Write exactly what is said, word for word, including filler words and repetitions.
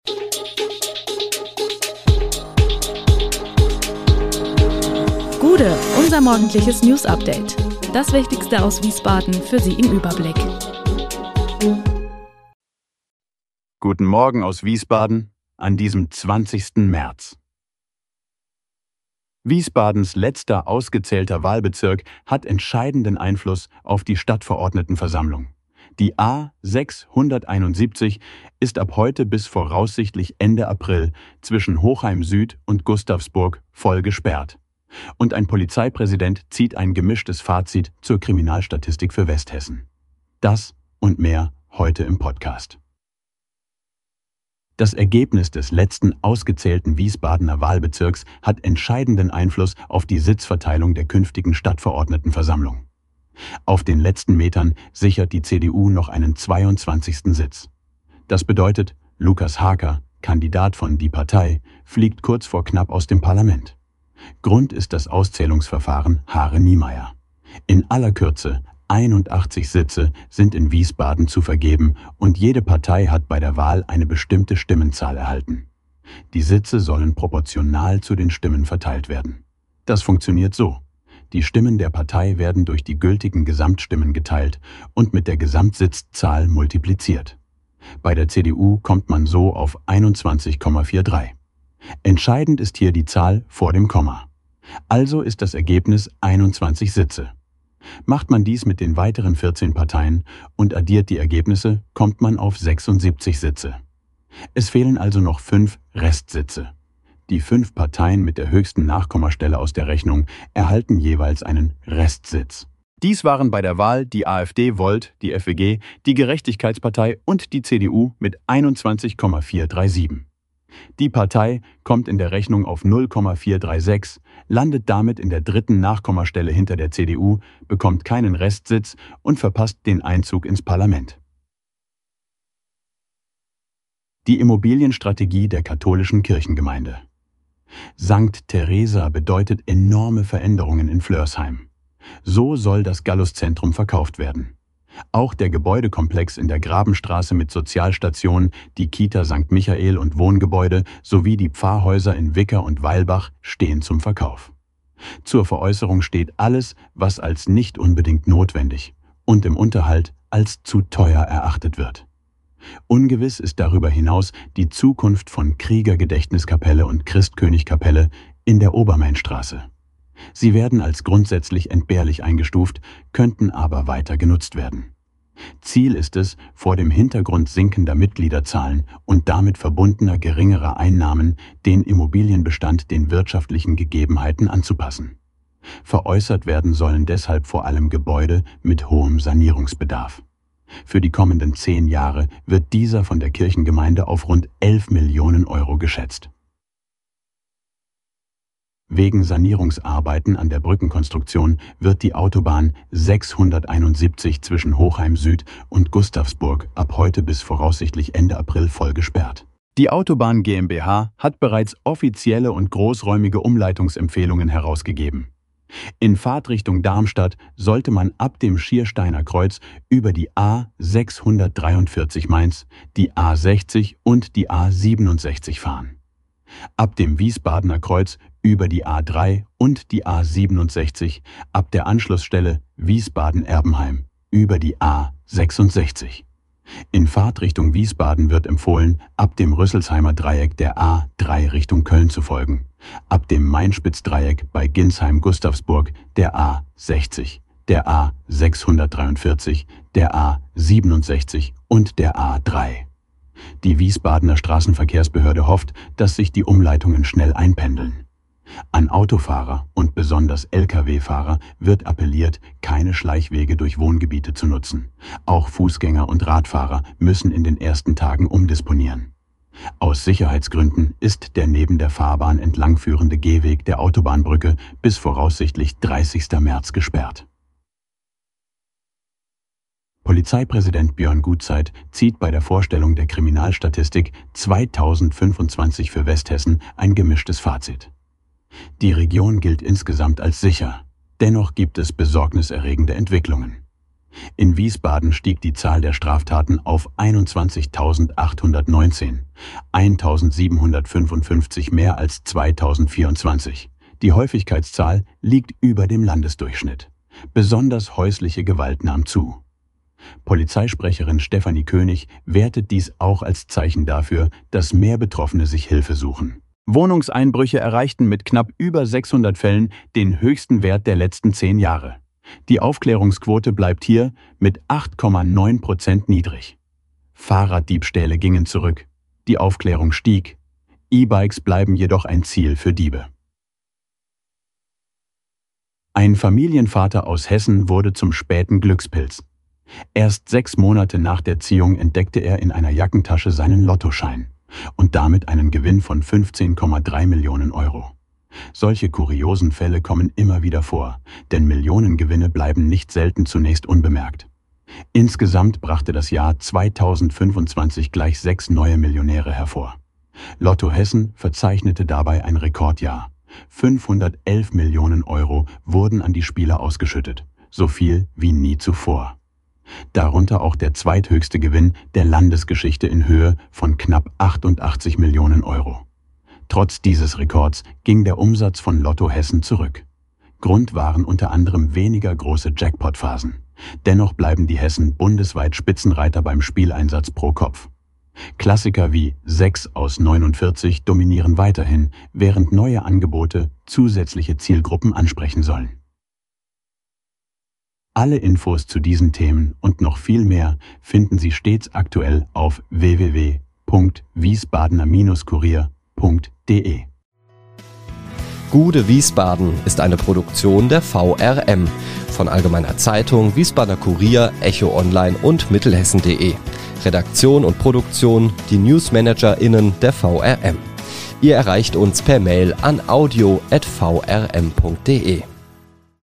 Gude, unser morgendliches News-Update. Das Wichtigste aus Wiesbaden für Sie im Überblick. Guten Morgen aus Wiesbaden an diesem zwanzigsten März. Wiesbadens letzter ausgezählter Wahlbezirk hat entscheidenden Einfluss auf die Stadtverordnetenversammlung. Die A sechshunderteinundsiebzig ist ab heute bis voraussichtlich Ende April zwischen Hochheim Süd und Gustavsburg voll gesperrt. Und ein Polizeipräsident zieht ein gemischtes Fazit zur Kriminalstatistik für Westhessen. Das und mehr heute im Podcast. Das Ergebnis des letzten ausgezählten Wiesbadener Wahlbezirks hat entscheidenden Einfluss auf die Sitzverteilung der künftigen Stadtverordnetenversammlung. Auf den letzten Metern sichert die C D U noch einen zweiundzwanzigsten Sitz. Das bedeutet, Lukas Haker, Kandidat von Die Partei, fliegt kurz vor knapp aus dem Parlament. Grund ist das Auszählungsverfahren Hare-Niemeyer. In aller Kürze, einundachtzig Sitze sind in Wiesbaden zu vergeben und jede Partei hat bei der Wahl eine bestimmte Stimmenzahl erhalten. Die Sitze sollen proportional zu den Stimmen verteilt werden. Das funktioniert so. Die Stimmen der Partei werden durch die gültigen Gesamtstimmen geteilt und mit der Gesamtsitzzahl multipliziert. Bei der C D U kommt man so auf einundzwanzig Komma dreiundvierzig. Entscheidend ist hier die Zahl vor dem Komma. Also ist das Ergebnis einundzwanzig Sitze. Macht man dies mit den weiteren vierzehn Parteien und addiert die Ergebnisse, kommt man auf sechsundsiebzig Sitze. Es fehlen also noch fünf Restsitze. Die fünf Parteien mit der höchsten Nachkommastelle aus der Rechnung erhalten jeweils einen Restsitz. Dies waren bei der Wahl die AfD Volt, die F W G, die Gerechtigkeitspartei und die C D U mit einundzwanzig Komma vierhundertsiebenunddreißig. Die Partei kommt in der Rechnung auf null Komma vierhundertsechsunddreißig, landet damit in der dritten Nachkommastelle hinter der C D U, bekommt keinen Restsitz und verpasst den Einzug ins Parlament. Die Immobilienstrategie der katholischen Kirchengemeinde. Sankt Theresa bedeutet enorme Veränderungen in Flörsheim. So soll das Galluszentrum verkauft werden. Auch der Gebäudekomplex in der Grabenstraße mit Sozialstation, die Kita Sankt Michael und Wohngebäude sowie die Pfarrhäuser in Wicker und Weilbach stehen zum Verkauf. Zur Veräußerung steht alles, was als nicht unbedingt notwendig und im Unterhalt als zu teuer erachtet wird. Ungewiss ist darüber hinaus die Zukunft von Kriegergedächtniskapelle und Christkönigkapelle in der Obermainstraße. Sie werden als grundsätzlich entbehrlich eingestuft, könnten aber weiter genutzt werden. Ziel ist es, vor dem Hintergrund sinkender Mitgliederzahlen und damit verbundener geringerer Einnahmen den Immobilienbestand den wirtschaftlichen Gegebenheiten anzupassen. Veräußert werden sollen deshalb vor allem Gebäude mit hohem Sanierungsbedarf. Für die kommenden zehn Jahre wird dieser von der Kirchengemeinde auf rund elf Millionen Euro geschätzt. Wegen Sanierungsarbeiten an der Brückenkonstruktion wird die Autobahn sechshunderteinundsiebzig zwischen Hochheim Süd und Gustavsburg ab heute bis voraussichtlich Ende April voll gesperrt. Die Autobahn GmbH hat bereits offizielle und großräumige Umleitungsempfehlungen herausgegeben. In Fahrtrichtung Darmstadt sollte man ab dem Schiersteiner Kreuz über die A sechshundertdreiundvierzig Mainz, die A sechzig und die A siebenundsechzig fahren. Ab dem Wiesbadener Kreuz über die A drei und die A siebenundsechzig, ab der Anschlussstelle Wiesbaden-Erbenheim über die A sechsundsechzig. In Fahrtrichtung Wiesbaden wird empfohlen, ab dem Rüsselsheimer Dreieck der A drei Richtung Köln zu folgen, ab dem Mainspitz-Dreieck bei Ginsheim-Gustavsburg der A sechzig, der A sechshundertdreiundvierzig, der A siebenundsechzig und der A drei. Die Wiesbadener Straßenverkehrsbehörde hofft, dass sich die Umleitungen schnell einpendeln. An Autofahrer und besonders L K W-Fahrer wird appelliert, keine Schleichwege durch Wohngebiete zu nutzen. Auch Fußgänger und Radfahrer müssen in den ersten Tagen umdisponieren. Aus Sicherheitsgründen ist der neben der Fahrbahn entlangführende Gehweg der Autobahnbrücke bis voraussichtlich dreißigsten März gesperrt. Polizeipräsident Björn Gutzeit zieht bei der Vorstellung der Kriminalstatistik zweitausendfünfundzwanzig für Westhessen ein gemischtes Fazit. Die Region gilt insgesamt als sicher. Dennoch gibt es besorgniserregende Entwicklungen. In Wiesbaden stieg die Zahl der Straftaten auf einundzwanzigtausendachthundertneunzehn, eintausendsiebenhundertfünfundfünfzig mehr als zweitausendvierundzwanzig. Die Häufigkeitszahl liegt über dem Landesdurchschnitt. Besonders häusliche Gewalt nahm zu. Polizeisprecherin Stefanie König wertet dies auch als Zeichen dafür, dass mehr Betroffene sich Hilfe suchen. Wohnungseinbrüche erreichten mit knapp über sechshundert Fällen den höchsten Wert der letzten zehn Jahre. Die Aufklärungsquote bleibt hier mit acht Komma neun Prozent niedrig. Fahrraddiebstähle gingen zurück. Die Aufklärung stieg. E-Bikes bleiben jedoch ein Ziel für Diebe. Ein Familienvater aus Hessen wurde zum späten Glückspilz. Erst sechs Monate nach der Ziehung entdeckte er in einer Jackentasche seinen Lottoschein und damit einen Gewinn von fünfzehn Komma drei Millionen Euro. Solche kuriosen Fälle kommen immer wieder vor, denn Millionengewinne bleiben nicht selten zunächst unbemerkt. Insgesamt brachte das Jahr zweitausendfünfundzwanzig gleich sechs neue Millionäre hervor. Lotto Hessen verzeichnete dabei ein Rekordjahr. fünfhundertelf Millionen Euro wurden an die Spieler ausgeschüttet, so viel wie nie zuvor. Darunter auch der zweithöchste Gewinn der Landesgeschichte in Höhe von knapp achtundachtzig Millionen Euro. Trotz dieses Rekords ging der Umsatz von Lotto Hessen zurück. Grund waren unter anderem weniger große Jackpot-Phasen. Dennoch bleiben die Hessen bundesweit Spitzenreiter beim Spieleinsatz pro Kopf. Klassiker wie sechs aus neunundvierzig dominieren weiterhin, während neue Angebote zusätzliche Zielgruppen ansprechen sollen. Alle Infos zu diesen Themen und noch viel mehr finden Sie stets aktuell auf w w w punkt wiesbadener kurier punkt de. Gude Wiesbaden ist eine Produktion der V R M von Allgemeiner Zeitung, Wiesbadener Kurier, Echo Online und Mittelhessen punkt de. Redaktion und Produktion die NewsmanagerInnen der V R M. Ihr erreicht uns per Mail an audio at v r m punkt de.